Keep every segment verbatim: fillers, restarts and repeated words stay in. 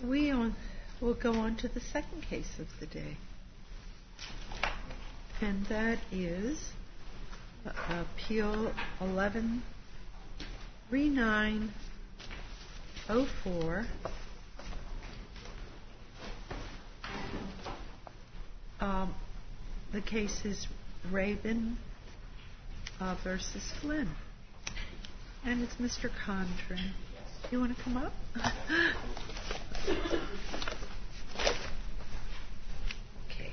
We on, will go on to the second case of the day. And that is Appeal eleven thirty-nine oh four. Um, the case is Rabin uh, versus Flynn. And it's Mister Condren. You want to come up? Okay.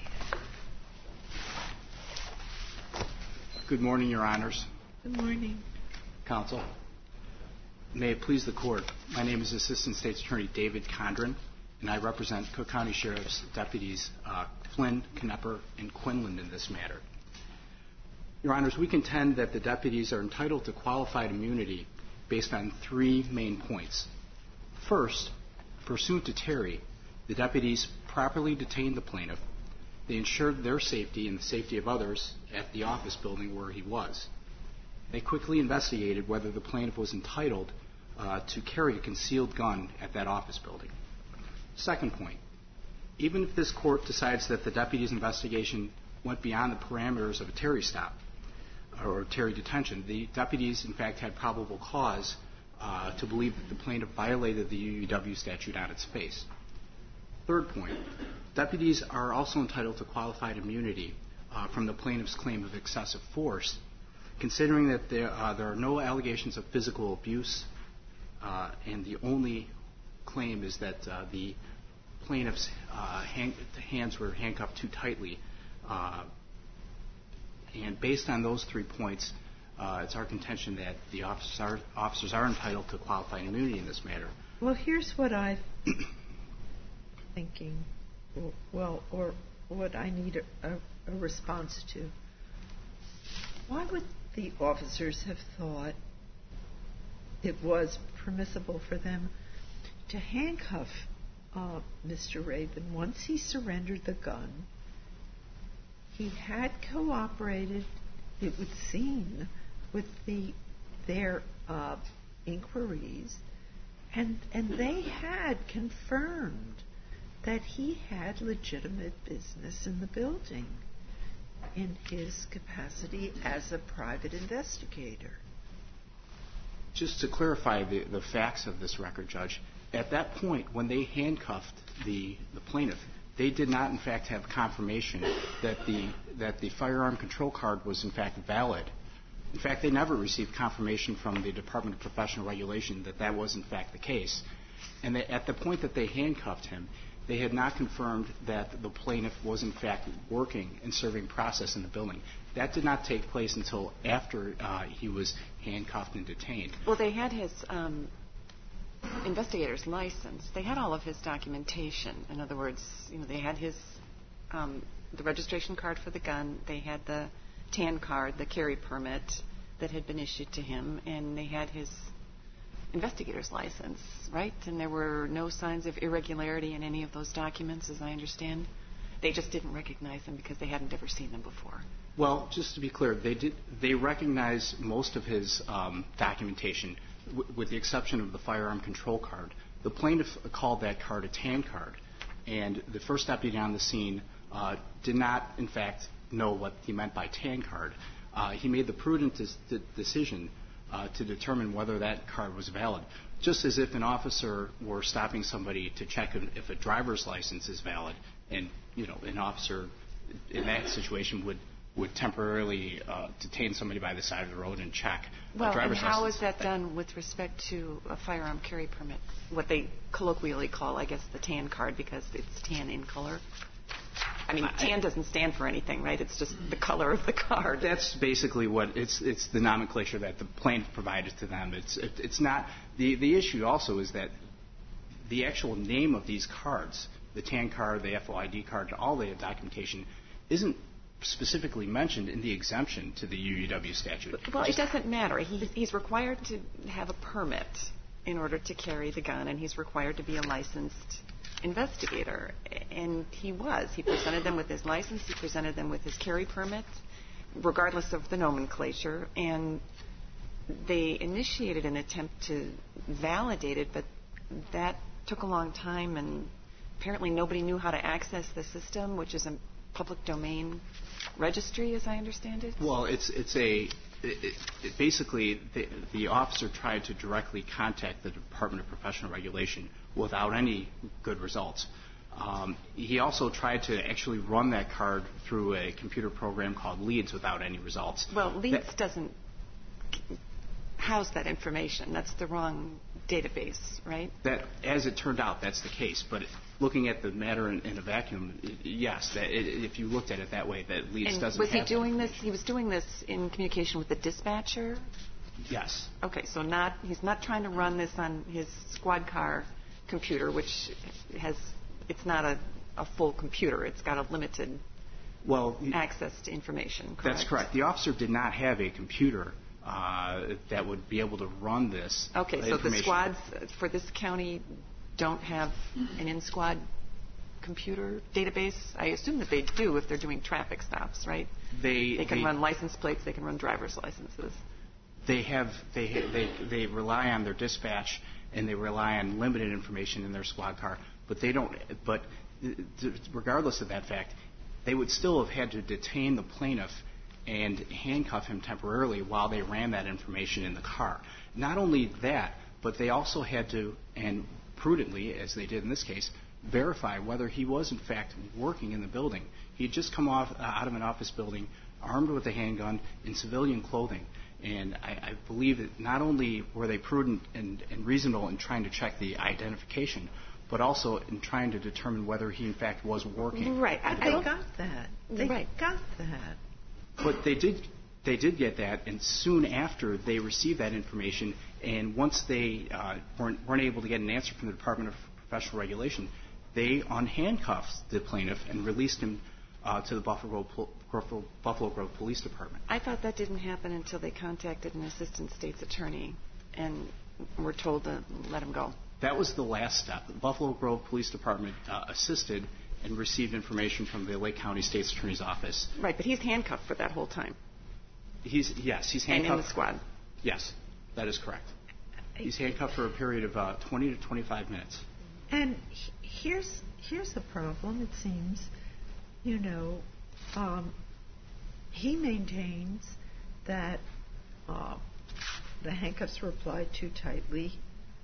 Good morning, Your Honors. Good morning. Counsel. May it please the Court, my name is Assistant State's Attorney David Condren, and I represent Cook County Sheriff's Deputies uh, Flynn, Knepper, and Quinlan in this matter. Your Honors, we contend that the deputies are entitled to qualified immunity based on three main points. First, pursuant to Terry, the deputies properly detained the plaintiff. They ensured their safety and the safety of others at the office building where he was. They quickly investigated whether the plaintiff was entitled uh, to carry a concealed gun at that office building. Second point, even if this court decides that the deputies' investigation went beyond the parameters of a Terry stop or Terry detention, the deputies, in fact, had probable cause uh, to believe that the plaintiff violated the U U W statute on its face. Third point, deputies are also entitled to qualified immunity uh, from the plaintiff's claim of excessive force, considering that there, uh, there are no allegations of physical abuse, uh, and the only claim is that uh, the plaintiff's uh, hand, hands were handcuffed too tightly. Uh, and based on those three points, uh, it's our contention that the officers are, officers are entitled to qualified immunity in this matter. Well, here's what I'm thinking, well, or what I need a, a, a response to. Why would the officers have thought it was permissible for them to handcuff uh, Mister Rabin once he surrendered the gun? He had cooperated, it would seem, with the their uh, inquiries, and and they had confirmed that he had legitimate business in the building in his capacity as a private investigator. Just to clarify the, the facts of this record, Judge, at that point, when they handcuffed the, the plaintiff, they did not, in fact, have confirmation that the that the firearm control card was, in fact, valid. In fact, they never received confirmation from the Department of Professional Regulation that that was, in fact, the case. And they, at the point that they handcuffed him, they had not confirmed that the plaintiff was, in fact, working and serving process in the building. That did not take place until after uh, he was handcuffed and detained. Well, they had his um, investigator's license. They had all of his documentation. In other words, you know, they had his um, the registration card for the gun. They had the T A N card, the carry permit that had been issued to him, and they had his investigator's license, right? And there were no signs of irregularity in any of those documents, as I understand. They just didn't recognize them because they hadn't ever seen them before. Well, just to be clear, they did. They recognized most of his um, documentation, w- with the exception of the firearm control card. The plaintiff called that card a T A N card, and the first deputy on the scene uh, did not, in fact, know what he meant by T A N card. Uh, he made the prudent des- decision Uh, to determine whether that card was valid, just as if an officer were stopping somebody to check if a driver's license is valid, and you know an officer in that situation would would temporarily uh, detain somebody by the side of the road and check well, a driver's and how license. is that done with respect to a firearm carry permit, what they colloquially call, I guess, the T A N card, because it's tan in color? I mean, tan doesn't stand for anything, right? It's just the color of the card. That's basically what it's. It's the nomenclature that the plaintiff provided to them. It's. It, it's not. The the issue also is that the actual name of these cards, the T A N card, the F O I D card, all the documentation, isn't specifically mentioned in the exemption to the U U W statute. Well, it doesn't matter. He, he's required to have a permit in order to carry the gun, and he's required to be a licensed investigator, and he was. He presented them with his license, he presented them with his carry permit, regardless of the nomenclature, and they initiated an attempt to validate it, but that took a long time, and apparently nobody knew how to access the system, which is a public domain registry, as I understand it. Well, it's it's a it, it, basically the, the officer tried to directly contact the Department of Professional Regulation without any good results. Um, he also tried to actually run that card through a computer program called LEADS without any results. Well, LEADS that, doesn't house that information. That's the wrong database, right? That, as it turned out, that's the case. But looking at the matter in, in a vacuum, it, yes, that it, if you looked at it that way, that LEADS and doesn't was have he doing that this? He was doing this in communication with the dispatcher? Yes. Okay, so not he's not trying to run this on his squad car computer, which has it's not a, a full computer. It's got a limited well, access to information. Correct? That's correct. The officer did not have a computer uh, that would be able to run this. Okay, so the squads for this county don't have an in-squad computer database? I assume that they do if they're doing traffic stops, right? They they can they, run license plates. They can run driver's licenses. They have they they they rely on their dispatch and they rely on limited information in their squad car, but they don't. But regardless of that fact, they would still have had to detain the plaintiff and handcuff him temporarily while they ran that information in the car. Not only that, but they also had to, and prudently, as they did in this case, verify whether he was in fact working in the building. He had just come off uh, out of an office building, armed with a handgun, in civilian clothing. And I, I believe that not only were they prudent and, and reasonable in trying to check the identification, but also in trying to determine whether he in fact was working. Right. But they got that. They right. got that. But they did they did get that, and soon after they received that information, and once they uh, weren't, weren't able to get an answer from the Department of Professional Regulation, they unhandcuffed the plaintiff and released him uh, to the Buffalo Grove, Buffalo Grove Police Department. I thought that didn't happen until they contacted an assistant state's attorney and were told to let him go. That was the last step. The Buffalo Grove Police Department uh, assisted and received information from the Lake County State's Attorney's Office. Right, but he's handcuffed for that whole time. He's yes, he's handcuffed. And in the squad. Yes, that is correct. He's handcuffed for a period of uh, twenty to twenty-five minutes. And here's here's the problem. It seems, you know, um, he maintains that uh, the handcuffs were applied too tightly.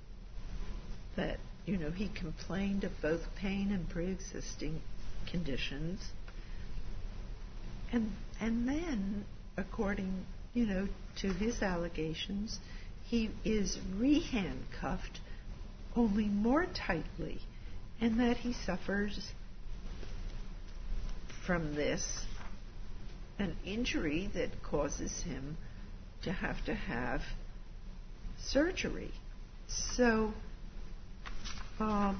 That, you know, he complained of both pain and pre-existing conditions. And and then, according, you know, to his allegations, he is re-handcuffed only more tightly, and that he suffers from this an injury that causes him to have to have surgery. So Um,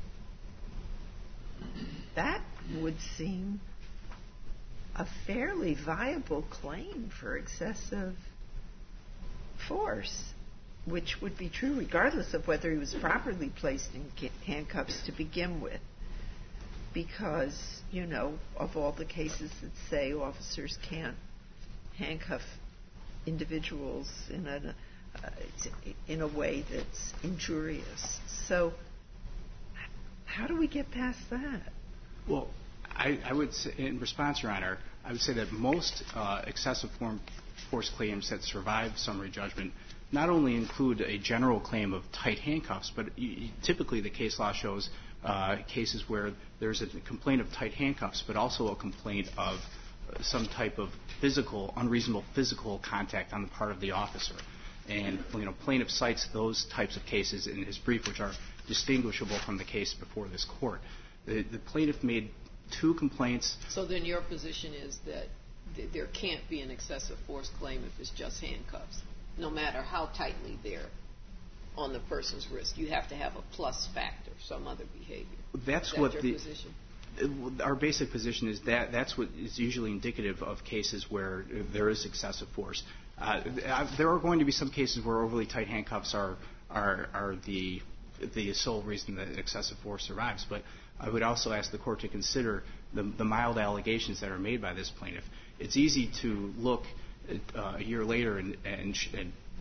that would seem a fairly viable claim for excessive force, which would be true regardless of whether he was properly placed in handcuffs to begin with. Because, you know, of all the cases that say officers can't handcuff individuals in a, uh, in a way that's injurious. So how do we get past that? Well, I, I would say, in response, Your Honor, I would say that most uh, excessive form, force claims that survive summary judgment not only include a general claim of tight handcuffs, but y- typically the case law shows uh, cases where there's a complaint of tight handcuffs, but also a complaint of uh, some type of physical, unreasonable physical contact on the part of the officer. And, you know, plaintiff cites those types of cases in his brief, which are distinguishable from the case before this court. The, the plaintiff made two complaints. So then your position is that th- there can't be an excessive force claim if it's just handcuffs, no matter how tightly they're on the person's wrist. You have to have a plus factor, some other behavior. That's is that what your the position? Our basic position is that that's what is usually indicative of cases where there is excessive force. Uh, there are going to be some cases where overly tight handcuffs are are, are the the sole reason that excessive force survives. But I would also ask the court to consider the, the mild allegations that are made by this plaintiff. It's easy to look at, uh, a year later and, and, and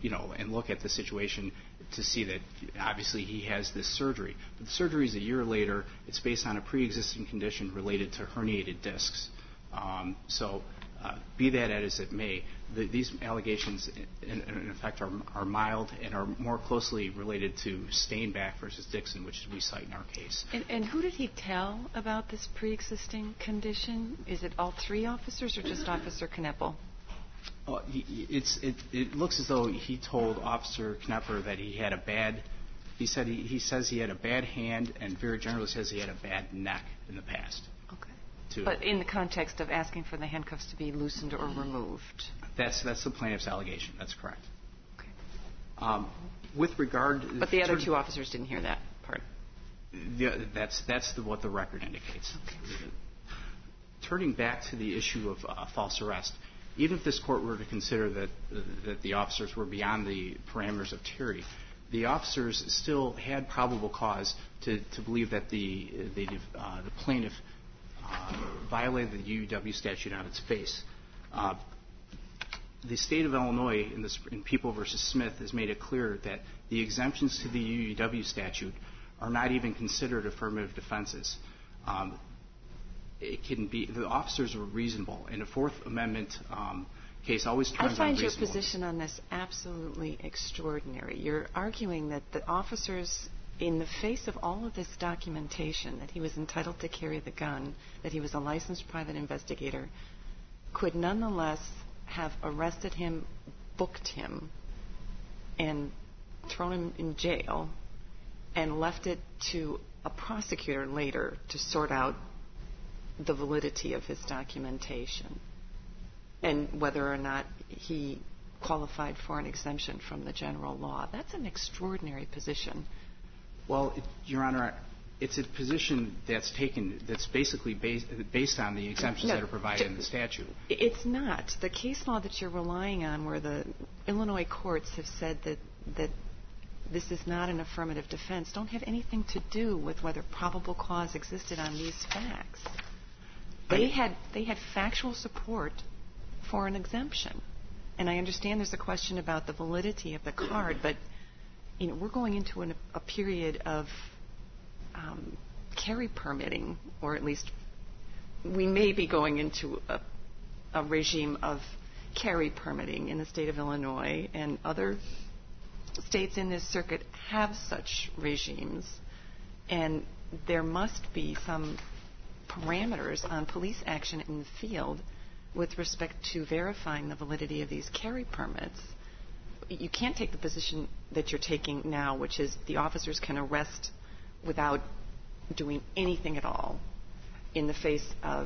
you know, and look at the situation to see that obviously he has this surgery. But the surgery is a year later. It's based on a pre-existing condition related to herniated discs. Um, so uh, be that as it may, the, these allegations in, in effect are, are mild and are more closely related to Stainback versus Dixon, which we cite in our case. And, and who did he tell about this pre-existing condition? Is it all three officers or just Officer Kneppel? Uh, he, it's, it, it looks as though he told Officer Knepper that he had a bad, he said he, he says he had a bad hand and very generally says he had a bad neck in the past. Okay. Too. But in the context of asking for the handcuffs to be loosened or removed. That's, that's the plaintiff's allegation. That's correct. Okay. Um, with regard... But the other two officers didn't hear that part. The, that's that's the, what the record indicates. Okay. Turning back to the issue of uh, false arrest, even if this court were to consider that uh, that the officers were beyond the parameters of Terry, the officers still had probable cause to, to believe that the the, uh, the plaintiff uh, violated the U U W statute on its face. Uh, the state of Illinois, in, this, in People versus Smith, has made it clear that the exemptions to the U U W statute are not even considered affirmative defenses. Um, It can be, the officers are reasonable. In a Fourth Amendment um, case, always turns on I find reasonable. your position on this absolutely extraordinary. You're arguing that the officers, in the face of all of this documentation, that he was entitled to carry the gun, that he was a licensed private investigator, could nonetheless have arrested him, booked him, and thrown him in jail, and left it to a prosecutor later to sort out the validity of his documentation and whether or not he qualified for an exemption from the general law. That's an extraordinary position. Well, it, Your Honor, it's a position that's taken, that's basically based, based on the exemptions no, that are provided in the statute. It's not. The case law that you're relying on, where the Illinois courts have said that, that this is not an affirmative defense, don't have anything to do with whether probable cause existed on these facts. They had they had factual support for an exemption. And I understand there's a question about the validity of the card, but you know, we're going into an, a period of um, carry permitting, or at least we may be going into a, a regime of carry permitting in the state of Illinois, and other states in this circuit have such regimes, and there must be some parameters on police action in the field with respect to verifying the validity of these carry permits. You can't take the position that you're taking now, which is the officers can arrest without doing anything at all in the face of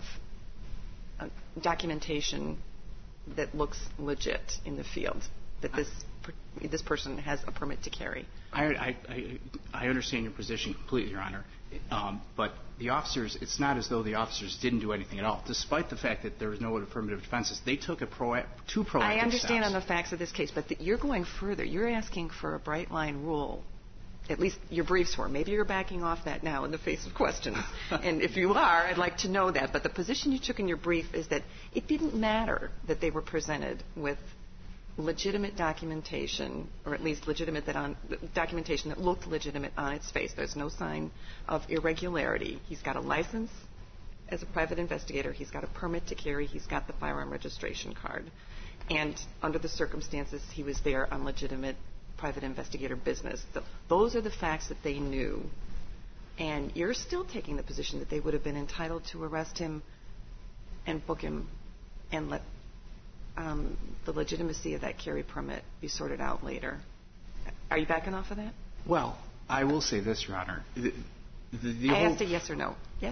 uh, documentation that looks legit in the field, that this this person has a permit to carry. I, I, I, I understand your position completely, Your Honor. Um, but the officers, it's not as though the officers didn't do anything at all. Despite the fact that there was no affirmative defenses, they took a pro- two proactive steps. I understand on the facts of this case, but the, you're going further. You're asking for a bright-line rule. At least your briefs were. Maybe you're backing off that now in the face of questions. And if you are, I'd like to know that. But the position you took in your brief is that it didn't matter that they were presented with legitimate documentation, or at least legitimate that on documentation that looked legitimate on its face. There's no sign of irregularity. He's got a license as a private investigator. He's got a permit to carry. He's got the firearm registration card. And under the circumstances, he was there on legitimate private investigator business. So those are the facts that they knew. And you're still taking the position that they would have been entitled to arrest him and book him and let Um, the legitimacy of that carry permit be sorted out later. Are you backing off of that? Well, I will say this, Your Honor. The, the, the I whole, asked a yes or no. Yes?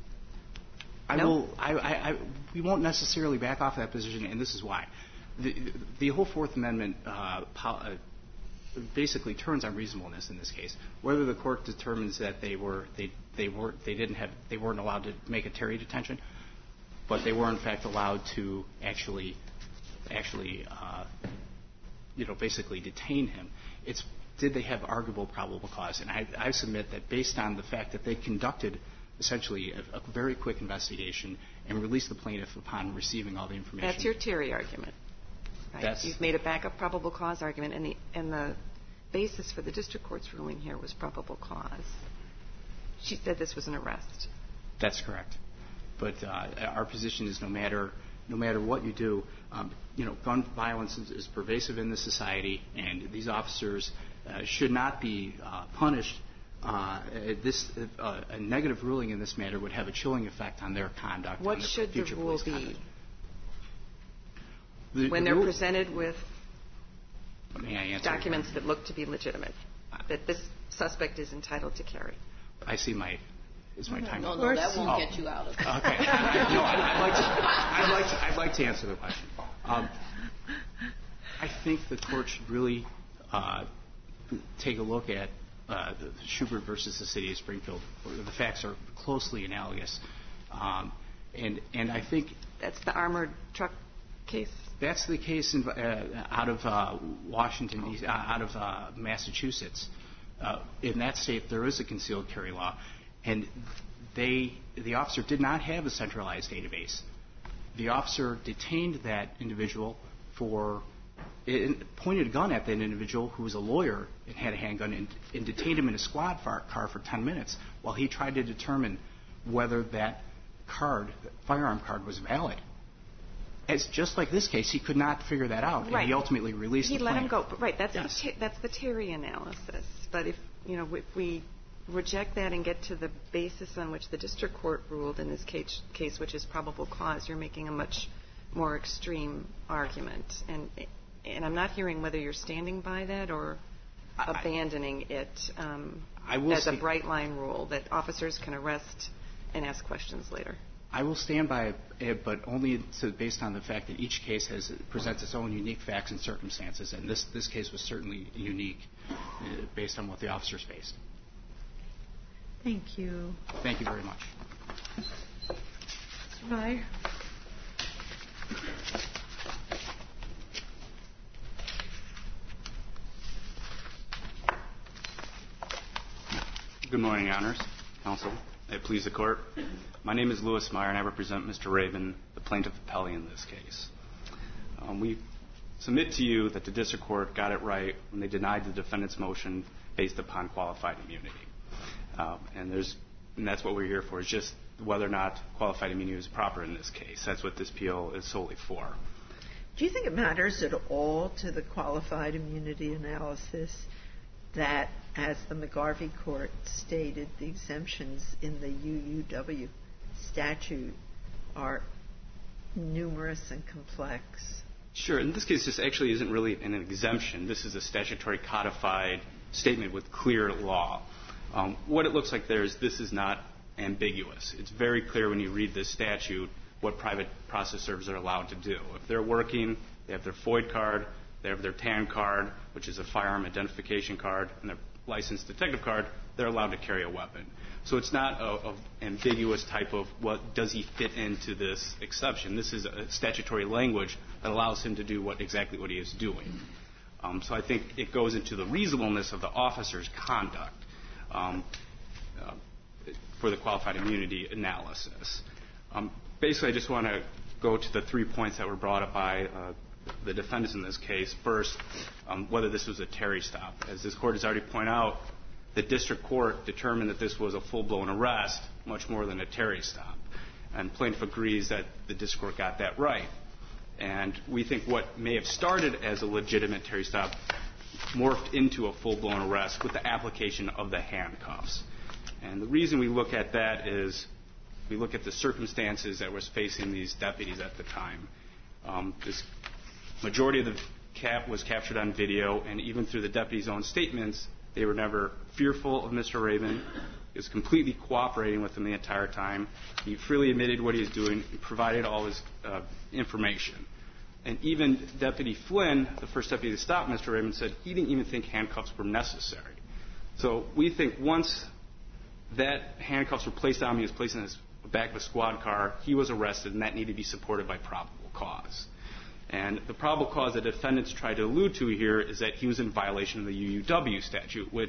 I no? will. I, I, I, we won't necessarily back off that position, and this is why. The, the whole Fourth Amendment uh, po- uh, basically turns on reasonableness in this case. Whether the court determines that they were they they were they didn't have they weren't allowed to make a Terry detention, but they were in fact allowed to actually. actually, uh, you know, basically detain him. It's, did they have arguable probable cause? And I, I submit that based on the fact that they conducted essentially a, a very quick investigation and released the plaintiff upon receiving all the information. That's your Terry argument. right? That's, You've made a backup probable cause argument, and the and the basis for the district court's ruling here was probable cause. She said this was an arrest. That's correct. But uh, our position is no matter no matter what you do, um, you know, gun violence is, is pervasive in this society, and these officers uh, should not be uh, punished. Uh, this uh, a negative ruling in this matter would have a chilling effect on their conduct. What on their should future the rule police be conduct. The, when the they're rule, presented with may I answer documents that look to be legitimate, that this suspect is entitled to carry? I see my is my time. No, no, that won't oh. get you out of it. Okay. no, I, I'd like to. I'd like to. I'd like to answer the question. Um, I think the court should really uh, take a look at uh, the Schubert versus the City of Springfield, where the facts are closely analogous, um, and and I think That's the armored truck case. that's the case in, uh, out of uh, Washington, uh, out of uh, Massachusetts. Uh, in that state, there is a concealed carry law, and they, the officer did not have a centralized database. The officer detained that individual for, it pointed a gun at that individual who was a lawyer and had a handgun, and, and detained him in a squad car for ten minutes while he tried to determine whether that card, that firearm card, was valid. It's just like this case, he could not figure that out, Right. and he ultimately released He the let him plaintiff. go. But right, that's Yes. the, that's the Terry analysis. But if you know if we reject that and get to the basis on which the district court ruled in this case, case which is probable cause, you're making a much more extreme argument. And and I'm not hearing whether you're standing by that or I, abandoning it um, I will as a say- bright line rule that officers can arrest and ask questions later. I will stand by it, but only to, based on the fact that each case has presents its own unique facts and circumstances, and this this case was certainly unique uh, based on what the officers faced. Thank you. Thank you very much. Mister Meyer? Good morning, Your Honors, Counsel. May it please the Court. My name is Louis Meyer, and I represent Mister Raven, the plaintiff appellee in this case. Um, we submit to you that the district court got it right when they denied the defendant's motion based upon qualified immunity. Um, and there's, and that's what we're here for, is just whether or not qualified immunity is proper in this case. That's what this appeal is solely for. Do you think it matters at all to the qualified immunity analysis that, as the McGarvey court stated, the exemptions in the U U W statute are numerous and complex? Sure. In this case, this actually isn't really an exemption. This is a statutory codified statement with clear law. Um, what it looks like there is this is not ambiguous. It's very clear when you read this statute what private process servers are allowed to do. If they're working, they have their F O I D card, they have their T A N card, which is a firearm identification card, and their licensed detective card, they're allowed to carry a weapon. So it's not a, a ambiguous type of what does he fit into this exception. This is a statutory language that allows him to do what exactly what he is doing. Um, so I think it goes into the reasonableness of the officer's conduct um, uh, for the qualified immunity analysis. Um, basically, I just want to go to the three points that were brought up by uh, the defendants in this case. First, um, whether this was a Terry stop. As this court has already pointed out, the district court determined that this was a full-blown arrest, much more than a Terry stop. And plaintiff agrees that the district court got that right. And we think what may have started as a legitimate Terry stop morphed into a full-blown arrest with the application of the handcuffs. And the reason we look at that is we look at the circumstances that was facing these deputies at the time. Um, this majority of the cap was captured on video, and even through the deputies' own statements, they were never fearful of Mister Raven. He was completely cooperating with them the entire time. He freely admitted what he was doing and provided all his uh, information. And even Deputy Flynn, the first deputy to stop Mister Raven, said he didn't even think handcuffs were necessary. So we think once that handcuffs were placed on him, he was placed in his back of a squad car, he was arrested, and that needed to be supported by probable cause. And the probable cause the defendants tried to allude to here is that he was in violation of the U U W statute, which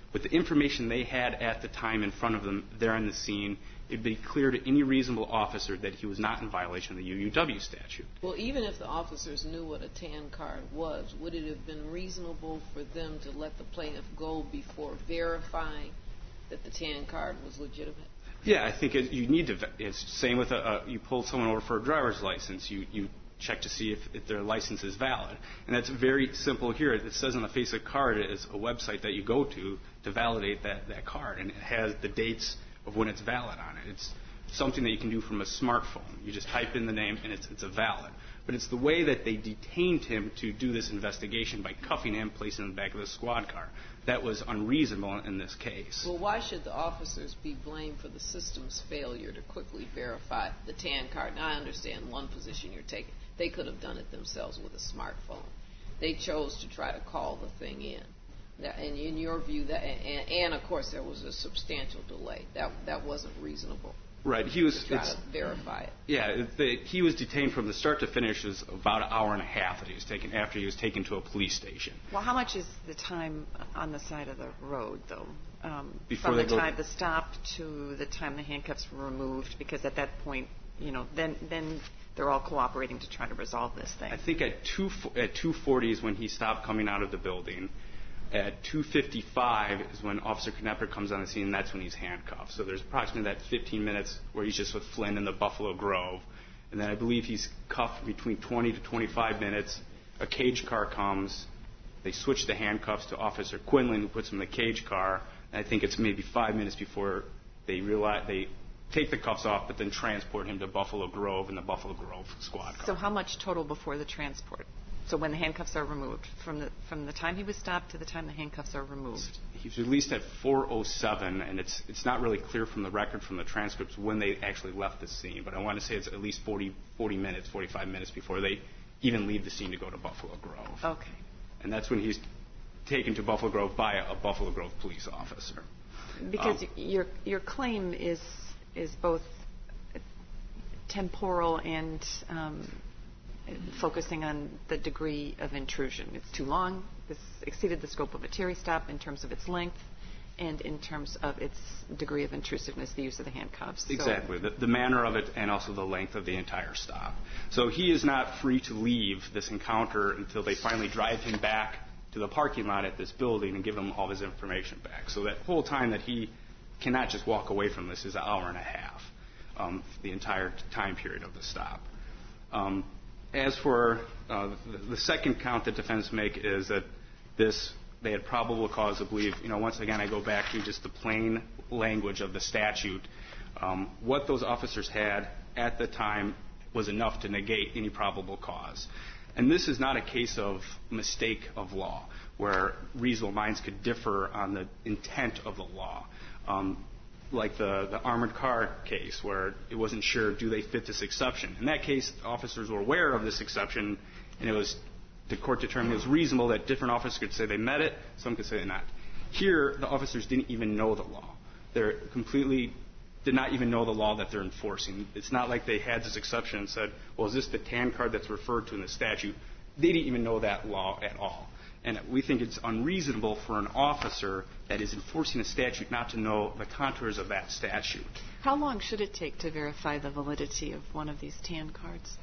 with the information they had at the time in front of them there on the scene, it would be clear to any reasonable officer that he was not in violation of the U U W statute. Well, even if the officers knew what a TAN card was, would it have been reasonable for them to let the plaintiff go before verifying that the TAN card was legitimate? Yeah, I think it, you need to. It's the same with a, a, you pull someone over for a driver's license. You you check to see if, if their license is valid, and that's very simple here. It says on the face of the card is a website that you go to to validate that that card, and it has the dates of when it's valid on it. It's something that you can do from a smartphone. You just type in the name, and it's it's a valid. But it's the way that they detained him to do this investigation by cuffing him, placing him in the back of the squad car. That was unreasonable in this case. Well, why should the officers be blamed for the system's failure to quickly verify the TAN card? Now, I understand one position you're taking. They could have done it themselves with a smartphone. They chose to try to call the thing in. That, and in your view, that, and, and of course, there was a substantial delay. That that wasn't reasonable. Right. He was to try to verify it. Yeah. The, he was detained from the start to finish. It was about an hour and a half that he was taken after he was taken to a police station. Well, how much is the time on the side of the road, though? Um, Before from they the go time the stop to the time the handcuffs were removed, because at that point, you know, then then they're all cooperating to try to resolve this thing. I think at two at two forty is when he stopped coming out of the building. At two fifty-five is when Officer Knepper comes on the scene, and that's when he's handcuffed. So there's approximately that fifteen minutes where he's just with Flynn in the Buffalo Grove. And then I believe he's cuffed between twenty to twenty-five minutes. A cage car comes. They switch the handcuffs to Officer Quinlan, who puts him in the cage car. And I think it's maybe five minutes before they realize they take the cuffs off, but then transport him to Buffalo Grove in the Buffalo Grove squad car. So how much total before the transport? So when the handcuffs are removed, from the from the time he was stopped to the time the handcuffs are removed? He was released at four oh seven, and it's it's not really clear from the record, from the transcripts, when they actually left the scene. But I want to say it's at least forty, forty minutes, forty-five minutes before they even leave the scene to go to Buffalo Grove. Okay. And that's when he's taken to Buffalo Grove by a, a Buffalo Grove police officer. Because um, your your claim is is both temporal and um, focusing on the degree of intrusion. It's too long. This exceeded the scope of a Terry stop in terms of its length and in terms of its degree of intrusiveness, the use of the handcuffs. Exactly. The, the manner of it and also the length of the entire stop. So he is not free to leave this encounter until they finally drive him back to the parking lot at this building and give him all his information back. So that whole time that he cannot just walk away from this is an hour and a half, um, the entire time period of the stop. Um, As for uh, the, the second count that defendants make is that this, they had probable cause to believe, you know, once again I go back to just the plain language of the statute. Um, what those officers had at the time was enough to negate any probable cause. And this is not a case of mistake of law, where reasonable minds could differ on the intent of the law. Um, like the, the armored car case, where it wasn't sure, do they fit this exception? In that case, officers were aware of this exception, and it was, the court determined it was reasonable that different officers could say they met it, some could say they're not. Here, the officers didn't even know the law. They completely did not even know the law that they're enforcing. It's not like they had this exception and said, well, is this the TAN card that's referred to in the statute? They didn't even know that law at all. And we think it's unreasonable for an officer that is enforcing a statute not to know the contours of that statute. How long should it take to verify the validity of one of these TAN cards?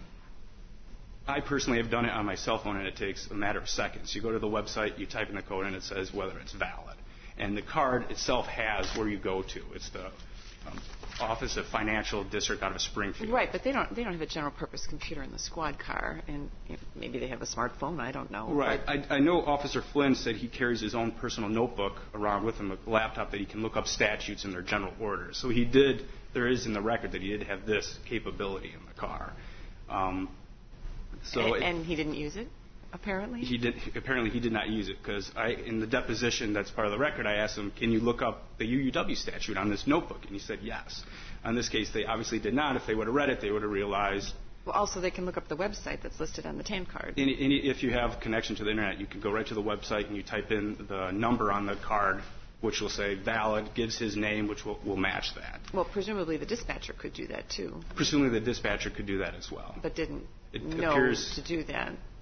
I personally have done it on my cell phone, and it takes a matter of seconds. You go to the website, you type in the code, and it says whether it's valid. And the card itself has where you go to. It's the um, Office of Financial District out of Springfield. Right, but they don't they don't have a general purpose computer in the squad car, and you know, maybe they have a smartphone. I don't know. Right. I, I know Officer Flynn said he carries his own personal notebook around with him, a laptop that he can look up statutes in their general orders. So he did. There is in the record that he did have this capability in the car. Um, so and, it, and he didn't use it. Apparently, he did. Apparently, he did not use it because I, in the deposition that's part of the record, I asked him, "Can you look up the U U W statute on this notebook?" And he said, "Yes." In this case, they obviously did not. If they would have read it, they would have realized. Well, also they can look up the website that's listed on the TAN card. Any, any, if you have connection to the internet, you can go right to the website and you type in the number on the card, which will say valid, gives his name, which will, will match that. Well, presumably the dispatcher could do that too. Presumably the dispatcher could do that as well. But didn't it know appears, to do that.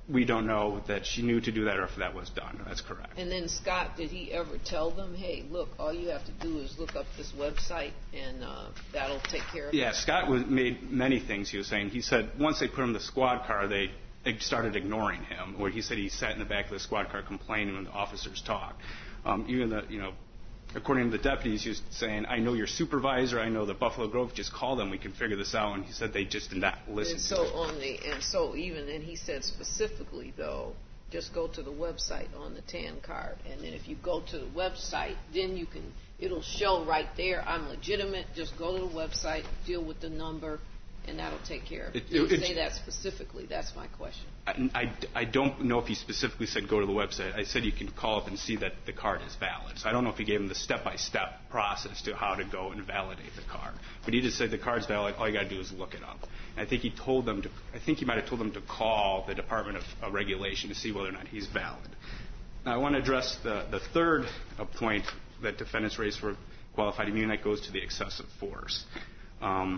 we don't know that she knew to do that or if that was done. That's correct. And then, Scott, did he ever tell them, hey, look, all you have to do is look up this website and uh, that'll take care of it? Yeah, Scott was, made many things he was saying. He said once they put him in the squad car, they started ignoring him, where he said he sat in the back of the squad car complaining when the officers talked. Um, even the, you know, according to the deputies, he was saying, I know your supervisor, I know the Buffalo Grove, just call them, we can figure this out. And he said they just did not listen and to so him. on the and so even and he said specifically though, just go to the website on the TAN card, and then if you go to the website, then you can it'll show right there I'm legitimate. Just go to the website, deal with the number, and that'll take care of it. It- Did he it- say that specifically? That's my question. I, I, I don't know if he specifically said go to the website. I said you can call up and see that the card is valid. So I don't know if he gave him the step-by-step process to how to go and validate the card. But he just said the card's valid. All you got to do is look it up. And I think he told them to. I think he might have told them to call the Department of uh, Regulation to see whether or not he's valid. Now I want to address the the third uh, point that defendants raised for qualified immunity. That goes to the excessive force. Um,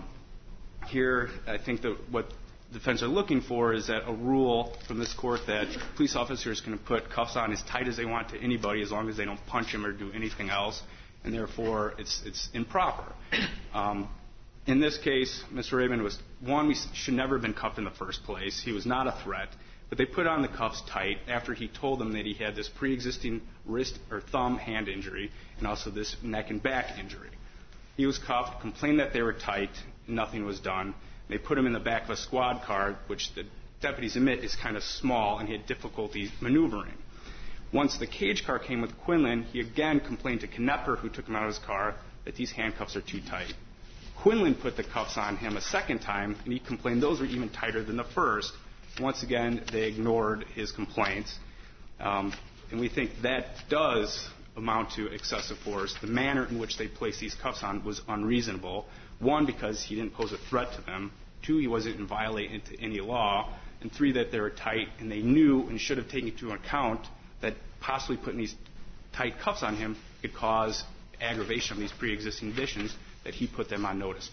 here, I think that what defense are looking for is that a rule from this court that police officers can put cuffs on as tight as they want to anybody as long as they don't punch him or do anything else, and therefore it's it's improper. Um, in this case, Mister Raymond was, one, we should never have been cuffed in the first place. He was not a threat, but they put on the cuffs tight after he told them that he had this pre-existing wrist or thumb hand injury and also this neck and back injury. He was cuffed, complained that they were tight, nothing was done. They put him in the back of a squad car, which the deputies admit is kind of small, and he had difficulty maneuvering. Once the cage car came with Quinlan, he again complained to Knepper, who took him out of his car, that these handcuffs are too tight. Quinlan put the cuffs on him a second time, and he complained those were even tighter than the first. Once again, they ignored his complaints. Um, and we think that does amount to excessive force. The manner in which they placed these cuffs on was unreasonable. One, because he didn't pose a threat to them. Two, he wasn't in violation to any law. And three, that they were tight, and they knew and should have taken into account that possibly putting these tight cuffs on him could cause aggravation of these pre-existing conditions that he put them on notice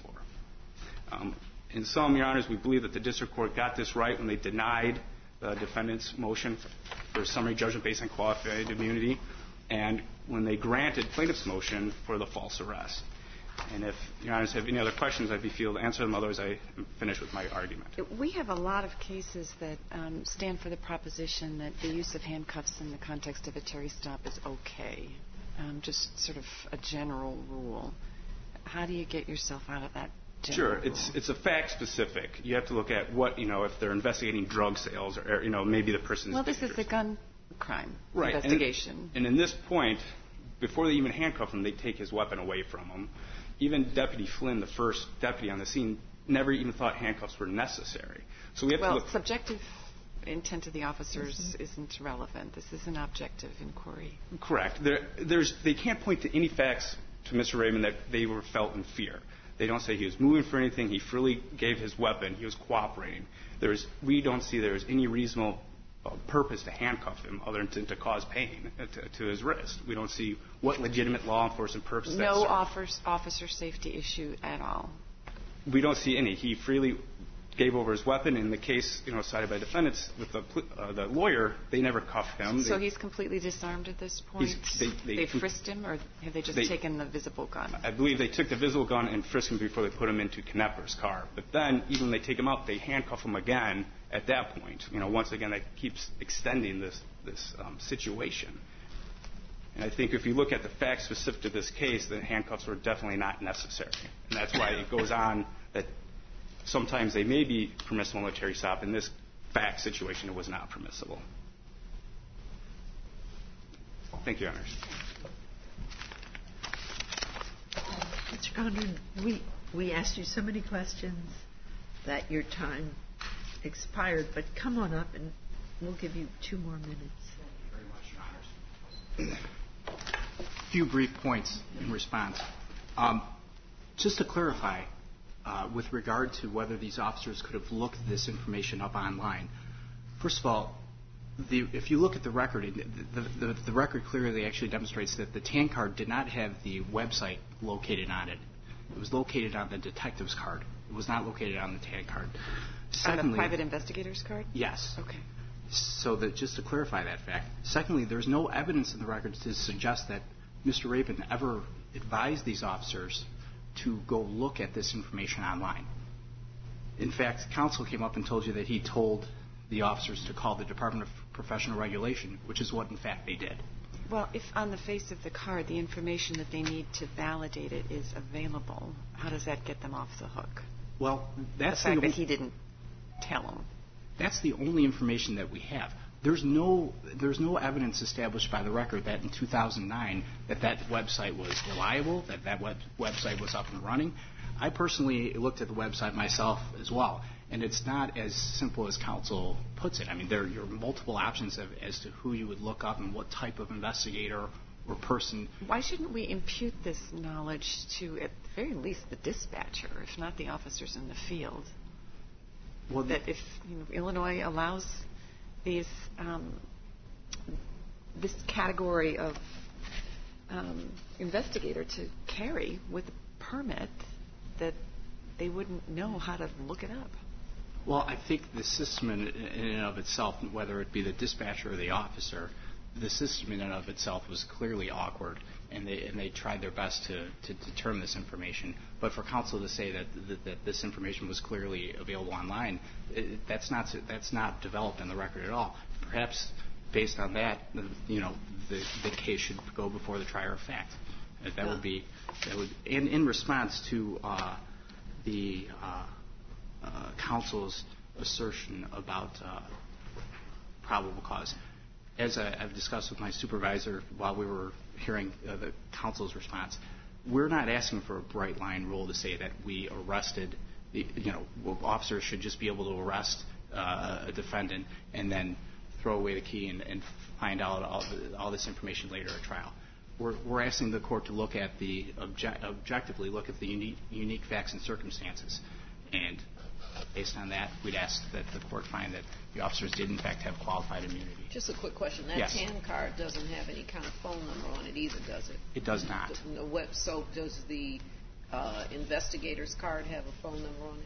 for. Um, in sum, Your Honors, we believe that the district court got this right when they denied the defendant's motion for summary judgment based on qualified immunity, and when they granted plaintiff's motion for the false arrest. And if Your Honors have any other questions, I'd be field to answer them. Otherwise, I am finished with my argument. We have a lot of cases that um, stand for the proposition that the use of handcuffs in the context of a Terry stop is okay, um, just sort of a general rule. How do you get yourself out of that general Sure. It's rule? it's a fact specific. You have to look at what, you know, if they're investigating drug sales or, or you know, maybe the person's Well, this dangerous. is a gun crime right. investigation. And, and in this point, before they even handcuff him, they take his weapon away from him. Even Deputy Flynn, the first deputy on the scene, never even thought handcuffs were necessary. So we have well, to look. subjective intent of the officers mm-hmm. isn't relevant. This is an objective inquiry. Correct. There, there's, they can't point to any facts to Mister Raymond that they were felt in fear. They don't say he was moving for anything. He freely gave his weapon. He was cooperating. There's, we don't see there's any reasonable uh, purpose to handcuff him other than to, to cause pain to, to his wrist. We don't see what legitimate law enforcement purpose that No serves. offers, officer safety issue at all. We don't see any. He freely gave over his weapon. In the case, you know, cited by defendants with the, uh, the lawyer, they never cuffed him. So they, he's completely disarmed at this point? He's, they, they, they frisked him, or have they just they, taken the visible gun? I believe they took the visible gun and frisked him before they put him into Knepper's car. But then, even when they take him out, they handcuff him again at that point. You know, once again, that keeps extending this, this um, situation. And I think if you look at the facts specific to this case, the handcuffs were definitely not necessary. And that's why it goes on that sometimes they may be permissible military stop. In this fact situation, it was not permissible. Thank you, Your Honors. Mister Condon, we, we asked you so many questions that your time expired, but come on up and we'll give you two more minutes. Thank you very much, Your Honors. A few brief points in response. Um, just to clarify, uh, with regard to whether these officers could have looked this information up online, first of all, the, if you look at the record, the, the, the record clearly actually demonstrates that the TAN card did not have the website located on it. It was located on the detective's card. It was not located on the TAN card. On the private investigator's card? Yes. Okay. So that just to clarify that fact. Secondly, there's no evidence in the record to suggest that Mister Rabin ever advised these officers to go look at this information online. In fact, counsel came up and told you that he told the officers to call the Department of Professional Regulation, which is what, in fact, they did. Well, if on the face of the card the information that they need to validate it is available, how does that get them off the hook? Well, that's the fact the, that he didn't tell them. That's the only information that we have. There's no there's no evidence established by the record that in two thousand nine that that website was reliable, that that web, website was up and running. I personally looked at the website myself as well, and it's not as simple as counsel puts it. I mean, there are multiple options of, as to who you would look up and what type of investigator or person. Why shouldn't we impute this knowledge to, at the very least, the dispatcher, if not the officers in the field? Well, that if you know, Illinois allows these um, this category of um, investigator to carry with a permit, that they wouldn't know how to look it up. Well, I think the system in, in and of itself, whether it be the dispatcher or the officer, the system in and of itself was clearly awkward, and they and they tried their best to, to determine this information. But for counsel to say that that, that this information was clearly available online, it, that's not that's not developed in the record at all. Perhaps based on that, you know, the the case should go before the trier of fact. That yeah. would be that would. And in response to uh, the uh, uh, counsel's assertion about uh, probable cause. As I, I've discussed with my supervisor while we were hearing uh, the counsel's response, we're not asking for a bright line rule to say that we arrested, the, you know, officers should just be able to arrest uh, a defendant and then throw away the key and, and find out all, all this information later at trial. We're, we're asking the court to look at the object, objectively look at the unique, unique facts and circumstances, and based on that, we'd ask that the court find that the officers did, in fact, have qualified immunity. Just a quick question. That Yes. TAN card doesn't have any kind of phone number on it either, does it? It does not. The, the web, so does the uh, investigator's card have a phone number on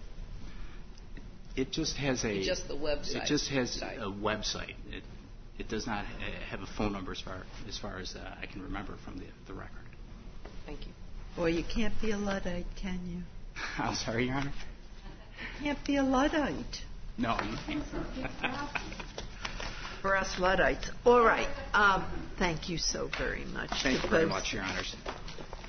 it? It just has a... Just the website. It just has site. a website. It, it does not have a phone number as far as, far as uh, I can remember from the, the record. Thank you. Boy, you can't be a Luddite, can you? I'm sorry, Your Honor? You can't be a Luddite. No, you can't. For us Luddites. All right. Um, thank you so very much. Thank to you very both- much, Your Honors.